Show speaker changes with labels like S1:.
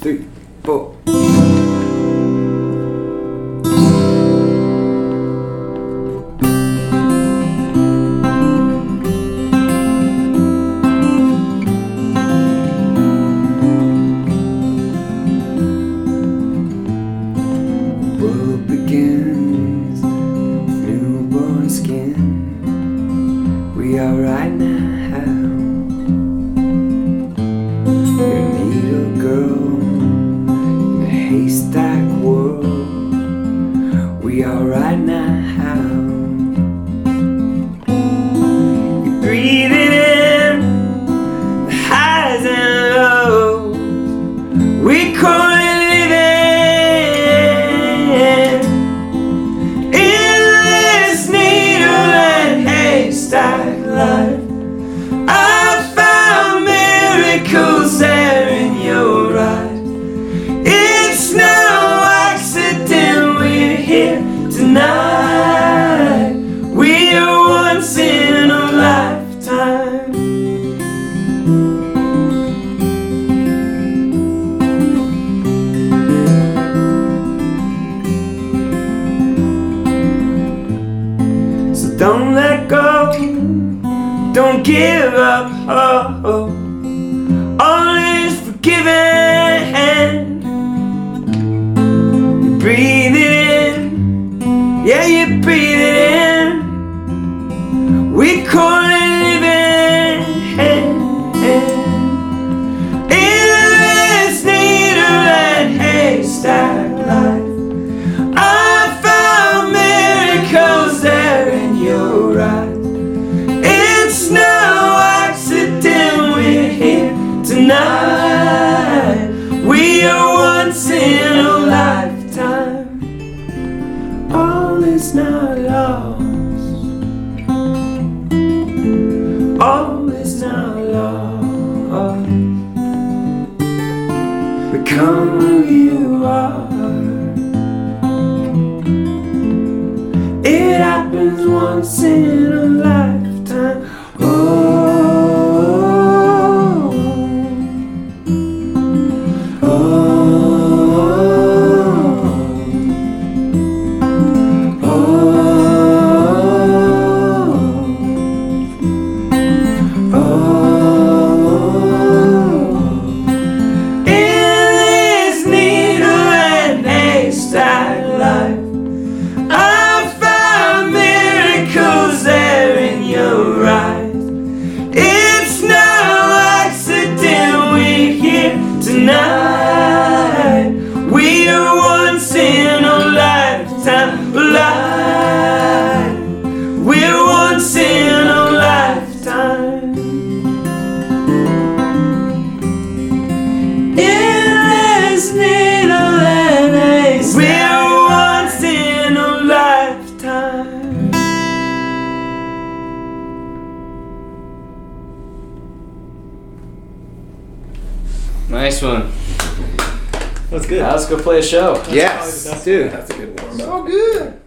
S1: 3, 4. World begins with newborn skin. We are right now. You're a needle girl in a haystack world. We are right now. You breathe it in, the highs and lows. We call it life. I found miracles there in your eyes. It's no accident we're here tonight. We're once in a lifetime. So don't let go. Don't give up, all is forgiven. You breathe it in, yeah, you breathe it in. We call it living. In this needle and haystack life, I found miracles there in your eyes. It's no accident we're here tonight. We are once in a lifetime. All is not lost. All is not lost. Become who you are. It happens once in a lifetime. Tonight, we are once in a lifetime. We're once in a lifetime. In this needle and haystack, we're once in a lifetime.
S2: Nice one.
S3: That's good.
S2: Now let's go play a show.
S1: Yes, dude.
S3: That's a good one.
S1: So good.